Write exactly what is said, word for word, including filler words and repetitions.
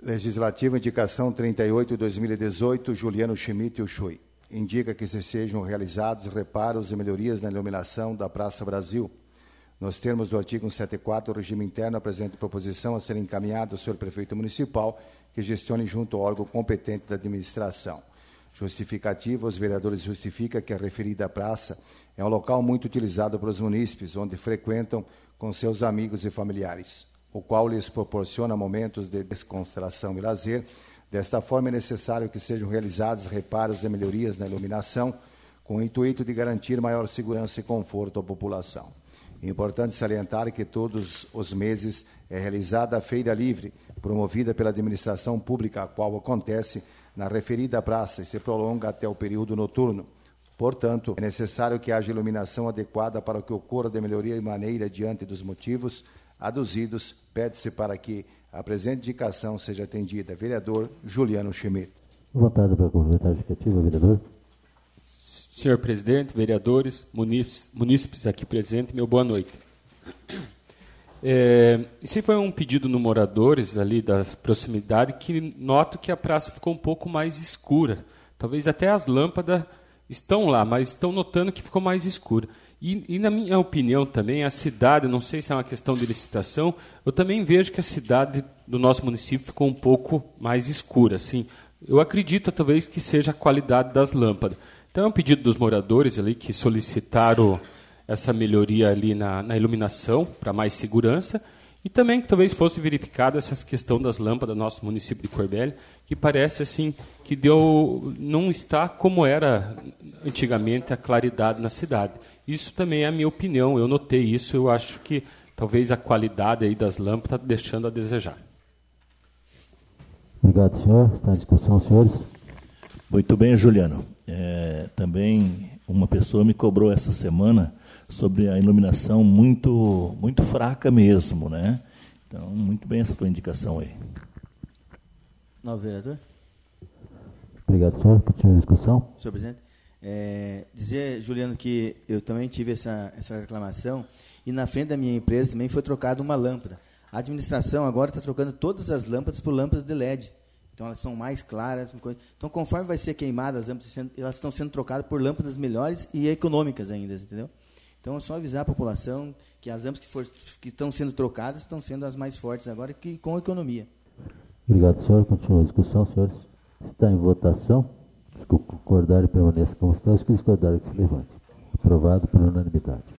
Legislativo, indicação trinta e oito de dois mil e dezoito, Juliano Schmidt e Uxui. Indica que se sejam realizados reparos e melhorias na iluminação da Praça Brasil. Nos termos do artigo cento e setenta e quatro do regime interno, apresenta proposição a ser encaminhada ao senhor prefeito municipal, que gestione junto ao órgão competente da administração. Justificativa, os vereadores justificam que a referida praça é um local muito utilizado pelos munícipes, onde frequentam com seus amigos e familiares, o qual lhes proporciona momentos de descontração e lazer. Desta forma, é necessário que sejam realizados reparos e melhorias na iluminação, com o intuito de garantir maior segurança e conforto à população. É importante salientar que todos os meses é realizada a Feira Livre, promovida pela administração pública, a qual acontece na referida praça e se prolonga até o período noturno. Portanto, é necessário que haja iluminação adequada para que ocorra de melhoria e maneira diante dos motivos aduzidos. Pede-se para que a presente indicação seja atendida. Vereador Juliano Schmidt. Votado para a complementar justificativa, vereador. Senhor presidente, vereadores, munícipes, munícipes aqui presentes, meu boa noite. É, isso foi um pedido no moradores ali da proximidade, que noto que a praça ficou um pouco mais escura. Talvez até as lâmpadas estão lá, mas estão notando que ficou mais escura. E, e na minha opinião também, a cidade, não sei se é uma questão de licitação, eu também vejo que a cidade do nosso município ficou um pouco mais escura. Assim. Eu acredito talvez que seja a qualidade das lâmpadas. Então é um pedido dos moradores ali que solicitaram essa melhoria ali na, na iluminação, para mais segurança, e também que talvez fosse verificada essa questão das lâmpadas do nosso município de Corbélia, que parece assim que deu, não está como era antigamente a claridade na cidade. Isso também é a minha opinião, eu notei isso, eu acho que talvez a qualidade aí das lâmpadas está deixando a desejar. Obrigado, senhor. Está em discussão, senhores. Muito bem, Juliano. É, também uma pessoa me cobrou essa semana sobre a iluminação muito, muito fraca mesmo, né? Então, muito bem essa tua indicação aí. Novo vereador. Obrigado, senhor. Continua a discussão. Senhor presidente, é, dizer, Juliano, que eu também tive essa, essa reclamação e na frente da minha empresa também foi trocada uma lâmpada. A administração agora está trocando todas as lâmpadas por lâmpadas de L E D. Então, elas são mais claras. Então, conforme vai ser queimada as lâmpadas, elas estão sendo trocadas por lâmpadas melhores e econômicas ainda, entendeu? Então, é só avisar a população que as lâmpadas que, for, que estão sendo trocadas estão sendo as mais fortes agora, que, com economia. Obrigado, senhor. Continua a discussão, senhores. Está em votação. Os que concordarem permaneçam como estão, os que discordarem que se levante. Aprovado por unanimidade.